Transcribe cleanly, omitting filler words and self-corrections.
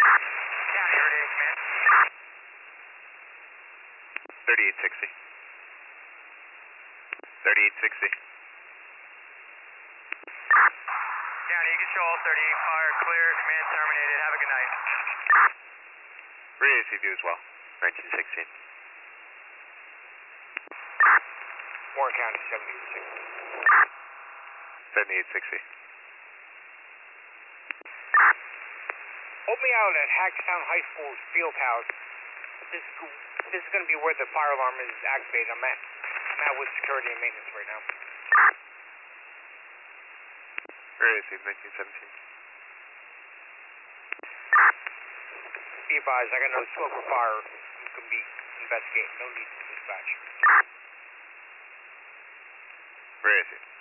County, ready to command. 3860. 3860. County, you control 38 fire, clear, command terminated. Have a good night. Ready to see you as well. 1916. Warren County, 7860. 7860. Hold me out at Hagstown High School's field house. This is going to be where the fire alarm is activated. I'm out with security and maintenance right now. Ready to see 1917. Be advised, I got no smoke or fire. You can be investigating. No need to dispatch. Ready to see.